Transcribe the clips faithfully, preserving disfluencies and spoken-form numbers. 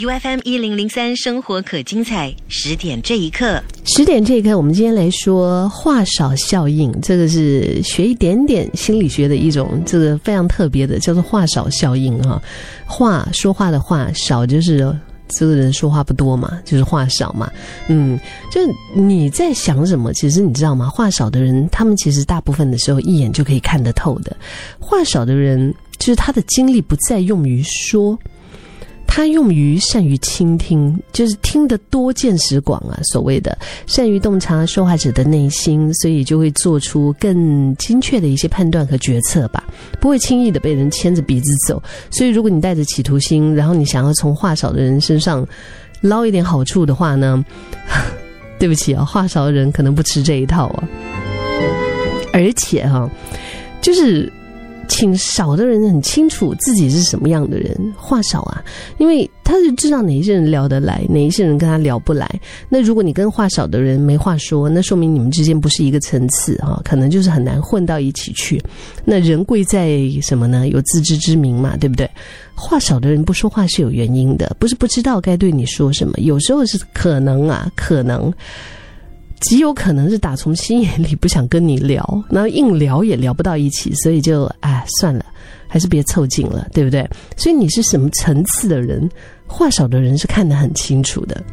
U F M 一零零三生活可精彩，十点这一刻， 十点这一刻，我们今天来说话少效应，这个是学一点点心理学的一种，这个非常特别的，叫做话少效应啊。话说话的话少，就是这个人说话不多嘛，就是话少嘛。嗯，就你在想什么，其实你知道吗？话少的人，他们其实大部分的时候一眼就可以看得透的。话少的人，就是他的精力不再用于说。他用于善于倾听，就是听得多见识广啊，所谓的善于洞察说话者的内心，所以就会做出更精确的一些判断和决策吧，不会轻易的被人牵着鼻子走。所以如果你带着企图心，然后你想要从话少的人身上捞一点好处的话呢，对不起啊，话少的人可能不吃这一套啊。而且啊，就是请少的人很清楚自己是什么样的人，话少啊，因为他就知道哪一些人聊得来，哪一些人跟他聊不来。那如果你跟话少的人没话说，那说明你们之间不是一个层次啊，可能就是很难混到一起去。那人贵在什么呢？有自知之明嘛，对不对？话少的人不说话是有原因的，不是不知道该对你说什么，有时候是可能啊，可能。极有可能是打从心眼里不想跟你聊，然后硬聊也聊不到一起，所以就哎算了，还是别凑近了，对不对？所以你是什么层次的人，话少的人是看得很清楚的。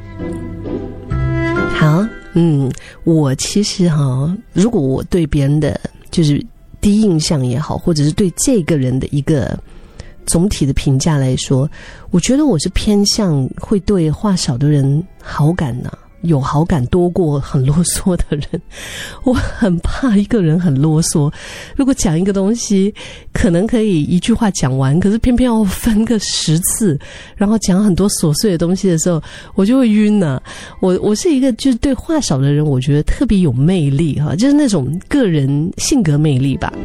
好，嗯，我其实哈，如果我对别人的就是第一印象也好，或者是对这个人的一个总体的评价来说，我觉得我是偏向会对话少的人好感呢、啊。有好感多过很啰嗦的人，我很怕一个人很啰嗦。如果讲一个东西，可能可以一句话讲完，可是偏偏要分个十次，然后讲很多琐碎的东西的时候，我就会晕了、啊。我我是一个就是对话少的人，我觉得特别有魅力哈，就是那种个人性格魅力吧。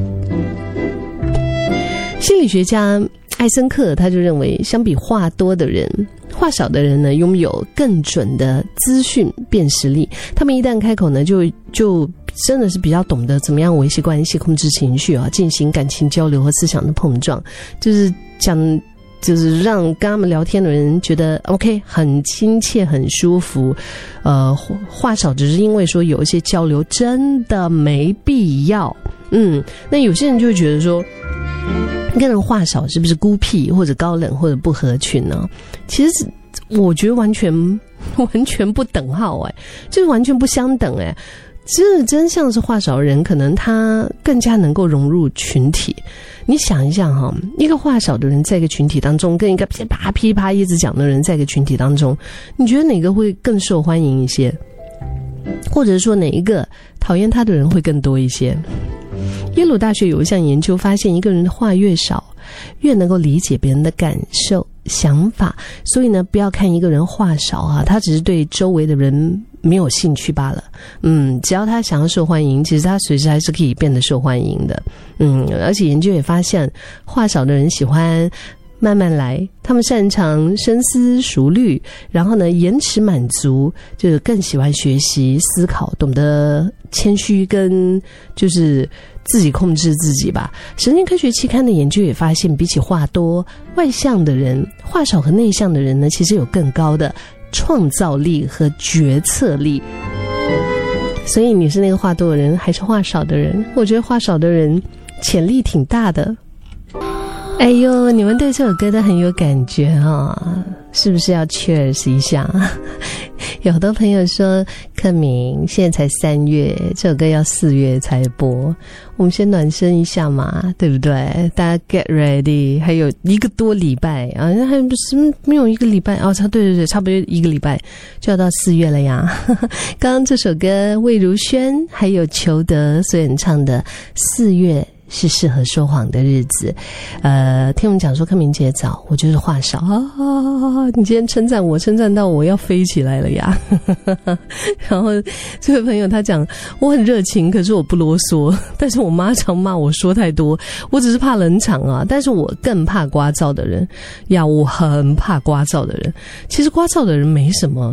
心理学家艾森克他就认为，相比话多的人，话少的人呢，拥有更准的资讯辨识力。他们一旦开口呢，就就真的是比较懂得怎么样维系关系、控制情绪啊，进行感情交流和思想的碰撞。就是讲，就是让跟他们聊天的人觉得 OK， 很亲切、很舒服。呃，话少只是因为说有一些交流真的没必要。嗯，那有些人就会觉得说，跟人话少是不是孤僻或者高冷或者不合群呢？其实我觉得完全完全不等号哎，就是完全不相等哎。这真像是话少的人，可能他更加能够融入群体。你想一想哈，一个话少的人在一个群体当中，跟一个噼啪噼啪一直讲的人在一个群体当中，你觉得哪个会更受欢迎一些？或者说哪一个讨厌他的人会更多一些？耶鲁大学有一项研究发现，一个人的话越少，越能够理解别人的感受、想法。所以呢，不要看一个人话少啊，他只是对周围的人没有兴趣罢了。嗯，只要他想要受欢迎，其实他随时还是可以变得受欢迎的。嗯，而且研究也发现，话少的人喜欢慢慢来，他们擅长深思熟虑，然后呢延迟满足，就是更喜欢学习思考，懂得谦虚跟就是自己控制自己吧。神经科学期刊的研究也发现，比起话多外向的人，话少和内向的人呢，其实有更高的创造力和决策力。所以你是那个话多的人还是话少的人？我觉得话少的人潜力挺大的。哎呦，你们对这首歌都很有感觉啊，是不是要 cheers 一下？有好多朋友说，克明现在才三月，这首歌要四月才播，我们先暖身一下嘛，对不对？大家 get ready， 还有一个多礼拜啊，还有什没有一个礼拜哦，差对对对，差不多一个礼拜就要到四月了呀。刚刚这首歌魏如萱还有裘德所演唱的《四月》。是适合说谎的日子。呃，听我们讲说克明姐早，我就是话少啊。你今天称赞我，称赞到我要飞起来了呀。然后这位朋友他讲，我很热情，可是我不啰嗦，但是我妈常骂我说太多，我只是怕冷场啊，但是我更怕聒噪的人呀，我很怕聒噪的人。其实聒噪的人没什么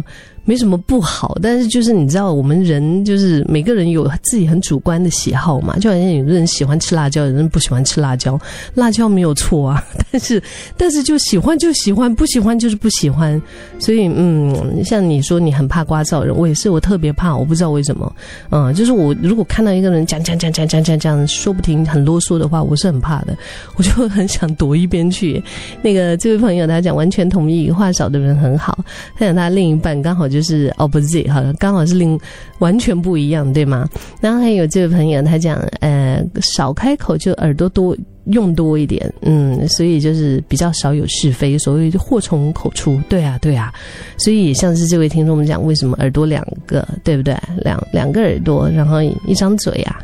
没什么不好，但是就是你知道，我们人就是每个人有自己很主观的喜好嘛，就好像有的人喜欢吃辣椒，有人不喜欢吃辣椒，辣椒没有错啊，但是但是就喜欢就喜欢，不喜欢就是不喜欢，所以嗯，像你说你很怕聒噪人，我也是，我特别怕，我不知道为什么，嗯，就是我如果看到一个人讲讲讲讲讲讲讲说不停很啰嗦的话，我是很怕的，我就很想躲一边去。那个这位朋友他讲完全同意，话少的人很好，他讲他另一半刚好就是 opposite 哈，刚好是另完全不一样，对吗？然后还有这位朋友他讲，呃，少开口就耳朵多用多一点，嗯，所以就是比较少有是非，所谓祸从口出，对啊，对啊，所以也像是这位听众们讲，为什么耳朵两个，对不对？两两个耳朵，然后一张嘴啊。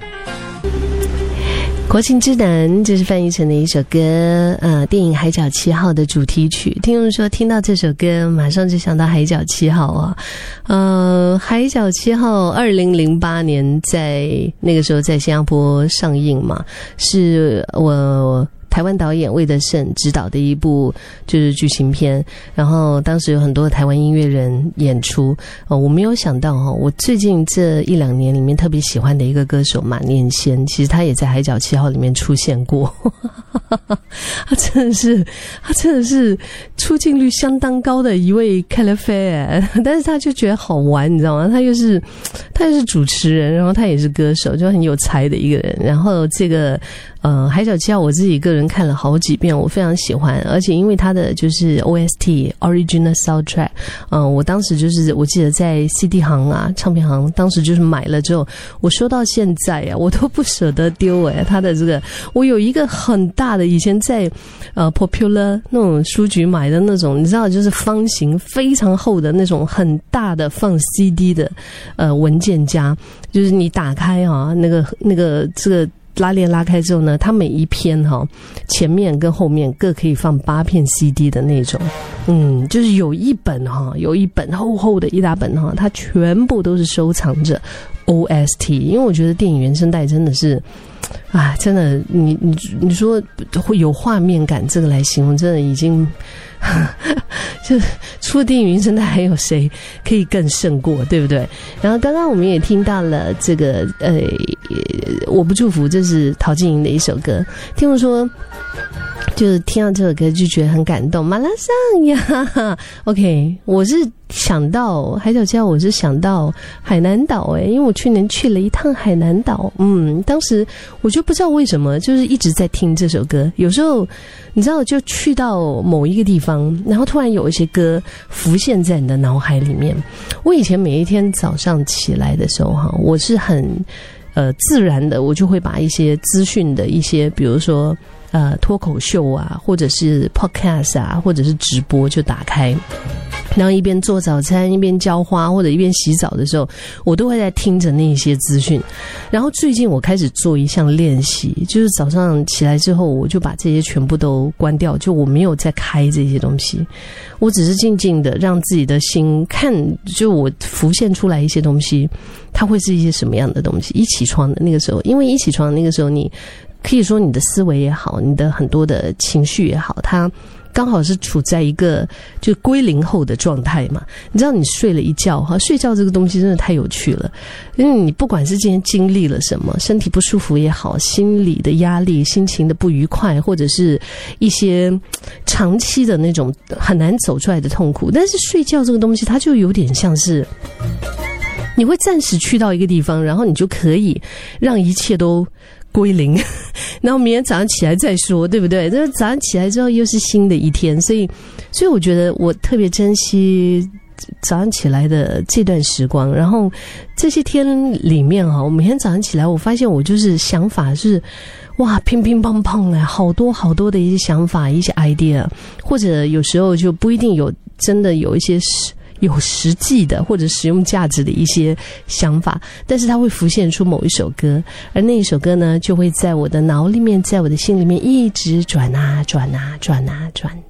国情之南，这是范逸臣的一首歌，呃，电影《海角七号》的主题曲。听众说听到这首歌，马上就想到《海角七号》啊，呃，《海角七号》二零零八年在那个时候在新加坡上映嘛，是我台湾导演魏德胜执导的一部就是剧情片，然后当时有很多台湾音乐人演出。呃、我没有想到哈、哦，我最近这一两年里面特别喜欢的一个歌手马念先，其实他也在《海角七号》里面出现过。他真的是，他真的是出镜率相当高的一位凯勒菲尔，但是他就觉得好玩，你知道吗？他又是他又是主持人，然后他也是歌手，就很有才的一个人。然后这个呃《海角七号》我自己个人看了好几遍，我非常喜欢，而且因为他的就是 O S T Original Soundtrack， 嗯、呃，我当时就是我记得在 C D 行啊唱片行，当时就是买了之后，我收到现在啊，我都不舍得丢哎、欸，他的这个我有一个很大的以前在呃 Popular 那种书局买的那种，你知道就是方形非常厚的那种很大的放 C D 的呃文件夹，就是你打开啊那个那个这个拉链拉开之后呢，它每一篇哈、哦、前面跟后面各可以放八片 C D 的那种，嗯，就是有一本哈、哦、有一本厚厚的一大本哈、哦，它全部都是收藏着 O S T， 因为我觉得电影原声带真的是。啊，真的，你你你说会有画面感，这个来形容，真的已经，就除了电影原声带，还有谁可以更胜过，对不对？然后刚刚我们也听到了这个，呃，我不祝福，这是陶晶莹的一首歌。听我说。就是听到这首歌就觉得很感动，马拉桑呀 ，OK， 我是想到海角七号，我是想到海南岛哎，因为我去年去了一趟海南岛，嗯，当时我就不知道为什么，就是一直在听这首歌，有时候你知道就去到某一个地方，然后突然有一些歌浮现在你的脑海里面。我以前每一天早上起来的时候哈，我是很呃自然的，我就会把一些资讯的一些，比如说。呃，脱口秀啊，或者是 podcast 啊，或者是直播就打开，然后一边做早餐，一边浇花，或者一边洗澡的时候，我都会在听着那些资讯。然后最近我开始做一项练习，就是早上起来之后，我就把这些全部都关掉，就我没有再开这些东西，我只是静静的让自己的心看，就我浮现出来一些东西，它会是一些什么样的东西。一起床的那个时候，因为一起床的那个时候你。可以说你的思维也好，你的很多的情绪也好，它刚好是处在一个就归零后的状态嘛。你知道你睡了一觉哈，睡觉这个东西真的太有趣了，因为你不管是今天经历了什么，身体不舒服也好，心理的压力，心情的不愉快，或者是一些长期的那种很难走出来的痛苦，但是睡觉这个东西它就有点像是你会暂时去到一个地方，然后你就可以让一切都归零，然后明天早上起来再说，对不对？这早上起来之后又是新的一天，所以，所以我觉得我特别珍惜早上起来的这段时光。然后这些天里面哈，我每天早上起来，我发现我就是想法是哇，乒乒乓乓哎，好多好多的一些想法，一些 idea， 或者有时候就不一定有真的有一些事。有实际的或者实用价值的一些想法，但是它会浮现出某一首歌，而那一首歌呢，就会在我的脑里面，在我的心里面一直转啊转啊转啊转。